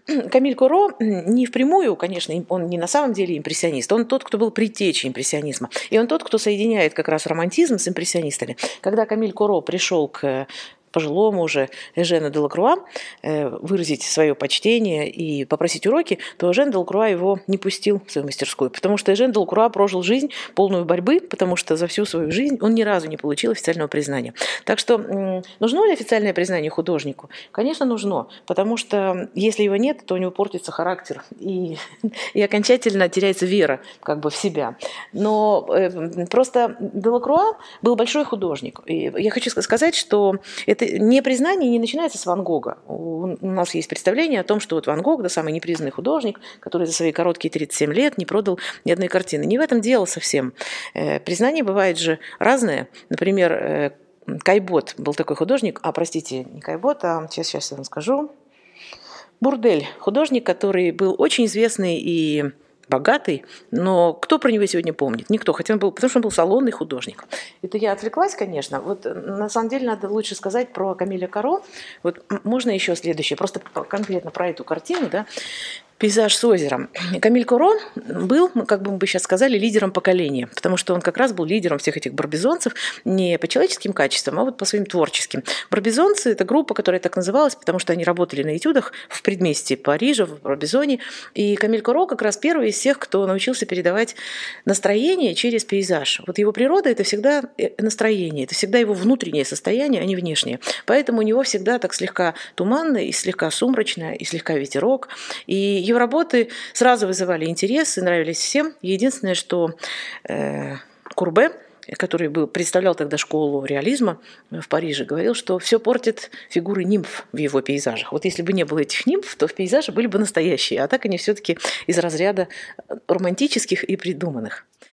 Камиль Коро не впрямую, конечно, он не на самом деле импрессионист, он тот, кто был предтечей импрессионизма. И он тот, кто соединяет как раз романтизм с импрессионистами. Когда Камиль Коро пришел к пожилому уже Эжену Делакруа выразить свое почтение и попросить уроки, то Эжен Делакруа его не пустил в свою мастерскую, потому что Эжен Делакруа прожил жизнь полную борьбы, потому что за всю свою жизнь он ни разу не получил официального признания. Так что нужно ли официальное признание художнику? Конечно, нужно, потому что если его нет, то у него портится характер и окончательно теряется вера как бы в себя. Но просто Делакруа был большой художник. И я хочу сказать, что это не признание не начинается с Ван Гога. У нас есть представление о том, что вот Ван Гог, да, самый непризнанный художник, который за свои короткие 37 лет не продал ни одной картины. Не в этом дело совсем. Признание бывает же разное. Например, Кайбот был такой художник, простите, не Кайбот, сейчас я вам скажу. Бурдель, художник, который был очень известный и богатый, но кто про него сегодня помнит? Никто, потому что он был салонный художник. Это я отвлеклась, конечно. Вот на самом деле надо лучше сказать про Камиля Коро. Вот можно еще следующее, просто конкретно про эту картину, да? «Пейзаж с озером». Камиль Коро был, как бы мы сейчас сказали, лидером поколения, потому что он как раз был лидером всех этих барбизонцев не по человеческим качествам, а вот по своим творческим. Барбизонцы – это группа, которая так называлась, потому что они работали на этюдах в предместье Парижа, в Барбизоне. И Камиль Коро как раз первый из всех, кто научился передавать настроение через пейзаж. Вот его природа – это всегда настроение, это всегда его внутреннее состояние, а не внешнее. Поэтому у него всегда так слегка туманно, и слегка сумрачно, и слегка ветерок. И его работы сразу вызывали интерес и нравились всем. Единственное, что Курбе, который представлял тогда школу реализма в Париже, говорил, что все портит фигуры нимф в его пейзажах. Вот если бы не было этих нимф, то в пейзаже были бы настоящие, а так они все-таки из разряда романтических и придуманных.